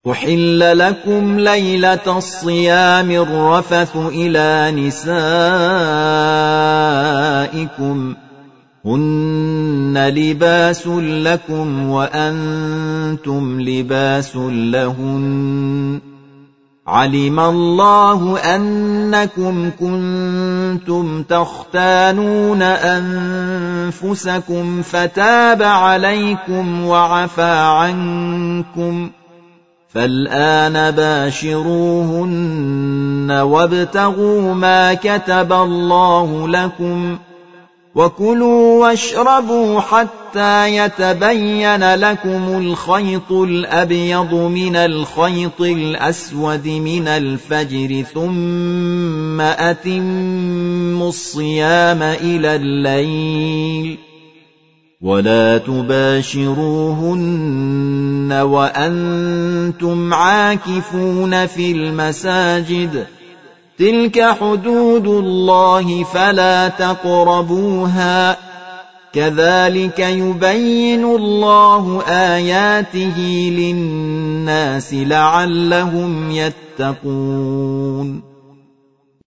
أحل لكم ليلة الصيام الرفث إلى نسائكم هن لباس لكم وأنتم لباس لهن علم الله أنكم كنتم تختانون أنفسكم فتاب عليكم وعفى عنكم فالآن باشروهن وابتغوا ما كتب الله لكم وكلوا واشربوا حتى يتبين لكم الخيط الأبيض من الخيط الأسود من الفجر ثم أتموا الصيام إلى الليل ولا تباشروهن وأنتم عاكفون في المساجد تلك حدود الله فلا تقربوها كذلك يبين الله آياته للناس لعلهم يتقون